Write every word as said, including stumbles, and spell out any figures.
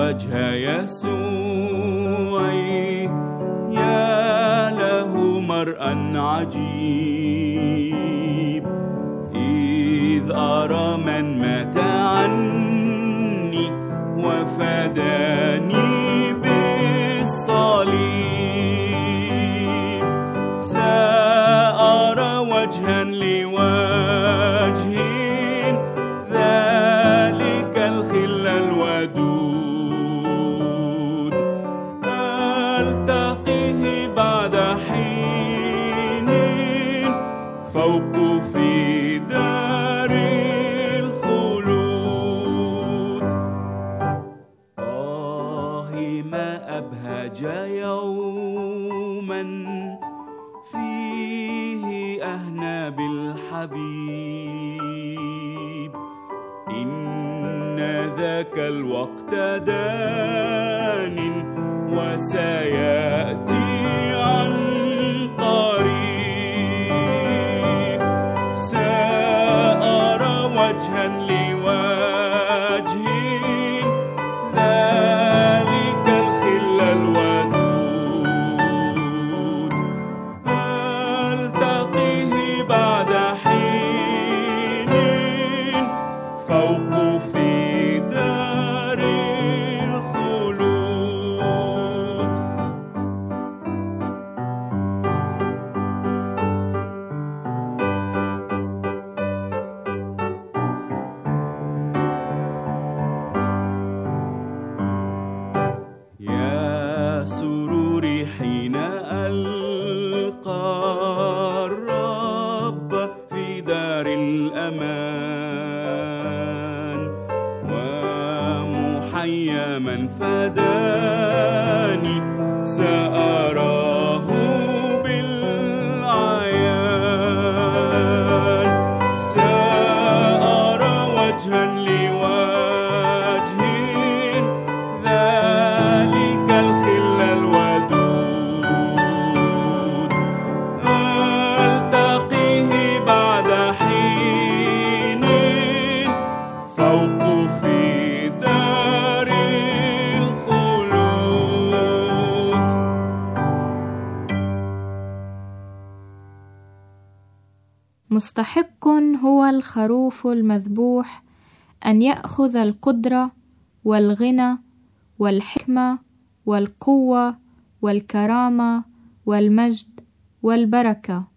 وجه يسوع يا له مرأى عجيب، إذ أرى من مات عني وفداني بالصليب، سأرى وجها لوجه ذلك الخل الودود، ألتقيه بعد حين فوق في دار الخلود. آه ما أبهج يوما فيه أهنى بالحبيب، إن ذاك الوقت دان وسيأتي عن قريب، سأرى وجها لوجه ذلك الخل الودود، ألتقيه بعد حين فوق في دار الخلود. يا سروري حين ألقى الرب في دار الأمان، ومحيا من فداني سأراه بالعيان، سأرى وجها لوجه ذلك الخل الودود، ألتقيه بعد حين فوق في دار الخلود. مستحق هو الخروف المذبوح أن يأخذ القدرة والغنى والحكمة والقوة والكرامة والمجد والبركة،